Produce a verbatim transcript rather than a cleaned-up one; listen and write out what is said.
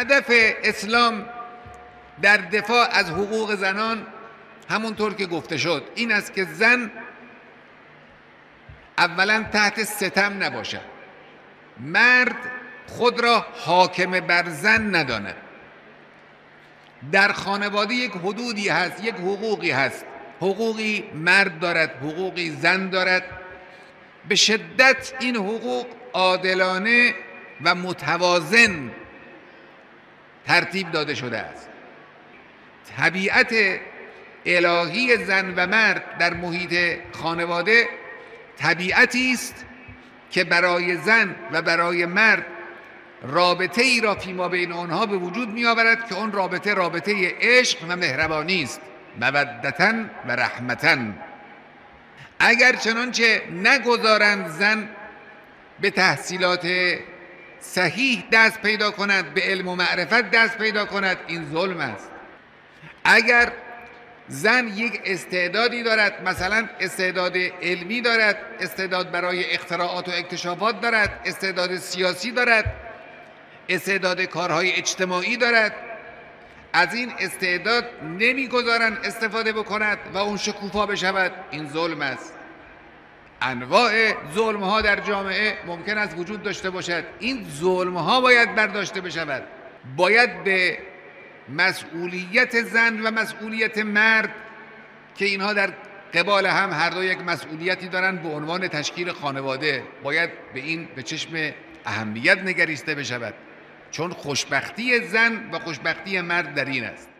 هدف اسلام در دفاع از حقوق زنان همونطور که گفته شد این است که زن اولا تحت ستم نباشد، مرد خود را حاکم بر زن نداند. در خانواده یک حدودی هست، یک حقوقی هست، حقوقی مرد دارد، حقوقی زن دارد. به شدت این حقوق عادلانه و متوازن ترتیب داده شده است. طبیعت الهی زن و مرد در محیط خانواده طبیعتی است که برای زن و برای مرد رابطه ای را فیما بین آنها به وجود می آورد که اون رابطه رابطه عشق و مهربانی است، مودتاً و رحمتاً. اگر چنانچه نگذارند زن به تحصیلات صحیح دست پیدا کند، به علم و معرفت دست پیدا کند، این ظلم است. اگر زن یک استعدادی دارد، مثلا استعداد علمی دارد، استعداد برای اختراعات و اکتشافات دارد، استعداد سیاسی دارد، استعداد کارهای اجتماعی دارد، از این استعداد نمیگذارند استفاده بکند و اون شکوفا بشود، این ظلم است. انواع ظلم ها در جامعه ممکن است وجود داشته باشد، این ظلم ها باید برداشته بشود. باید به مسئولیت زن و مسئولیت مرد که اینها در قبال هم هر دو یک مسئولیتی دارند به عنوان تشکیل خانواده، باید به این به چشم اهمیت نگریسته بشود، چون خوشبختی زن و خوشبختی مرد در این است.